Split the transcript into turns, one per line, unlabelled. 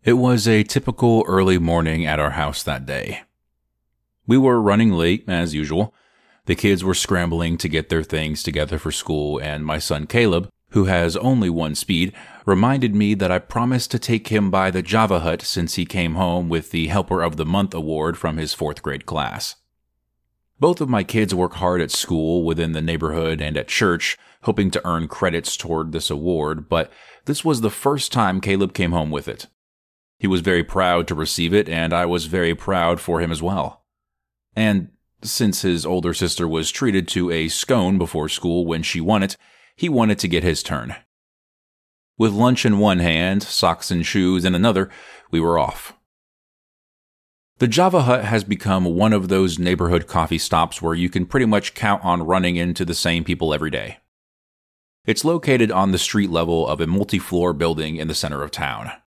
It was a typical early morning at our house that day. We were running late, as usual. The kids were scrambling to get their things together for school, and my son Caleb, who has only one speed, reminded me that I promised to take him by the Java Hut since he came home with the Helper of the Month award from his 4th grade class. Both of my kids work hard at school, within the neighborhood, and at church, hoping to earn credits toward this award, but this was the first time Caleb came home with it. He was very proud to receive it, and I was very proud for him as well. And since his older sister was treated to a scone before school when she won it, he wanted to get his turn. With lunch in one hand, socks and shoes in another, we were off. The Java Hut has become one of those neighborhood coffee stops where you can pretty much count on running into the same people every day. It's located on the street level of a multi-floor building in the center of town.